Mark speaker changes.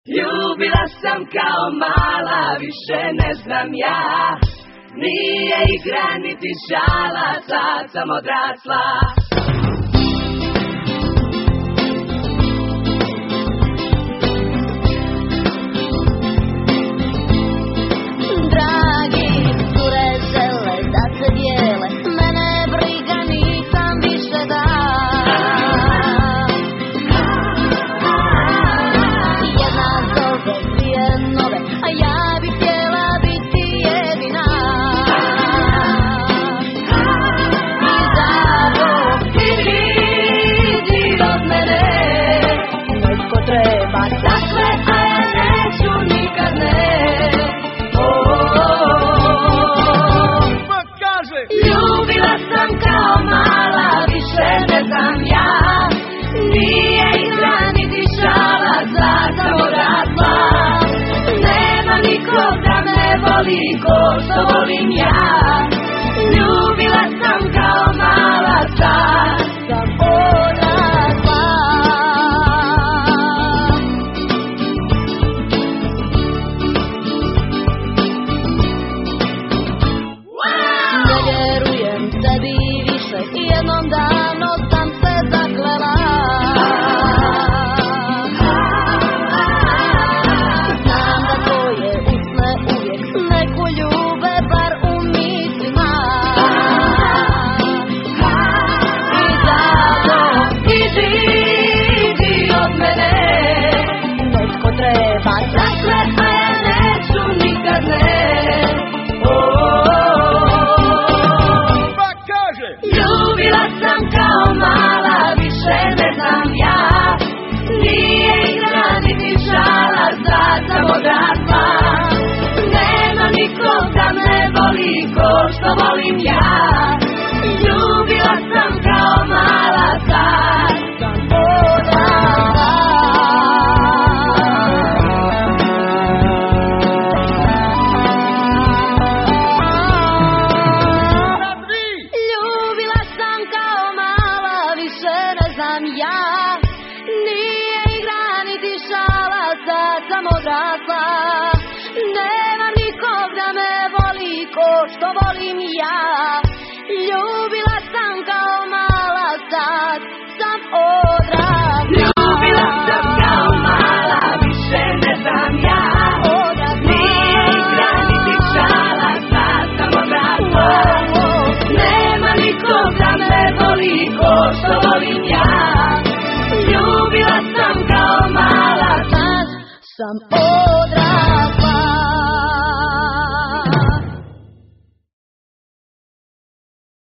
Speaker 1: Ljubila sam kao mala, više ne znam ja. Nije igra niti šala, sad sam odrasla.
Speaker 2: Dragi, cure žele da se dijele, mene briga, nisam više da. Jedna zove, dvije nove, a ja bih htjela biti jedina. I zato idi od mene, netko treba takve, a ja neću nikad ne. Ljubila sam kao mala, više ne znam ja. Nije igra niti šala, sad sam odrasla. Nema nikog da me voli ko što volim ja. Ljubila sam kao mala, sad sam odrasla. Jednom davno sam se zaklela. Znam da tvoje usne uvijek neku ljube bar u mislima. I zato idi od mene, netko treba takve, a ja neću nikad ne. Ljubila sam kao mala, više ne znam ja. Nije igra niti šala, sad sam odrasla. Nema nikog da me voli ko što volim ja. Ljubila sam kao mala, sad sam odrasla. Nemam nikog da me voli ko što volim ja. Ljubila sam kao mala, sad sam odrasla. Ljubila sam kao mala, više ne znam ja. Nije igra niti šala, sad sam odrasla. Nema nikog da me voli ko što volim ja. Ljubila sam kao mala, sad sam odrasla.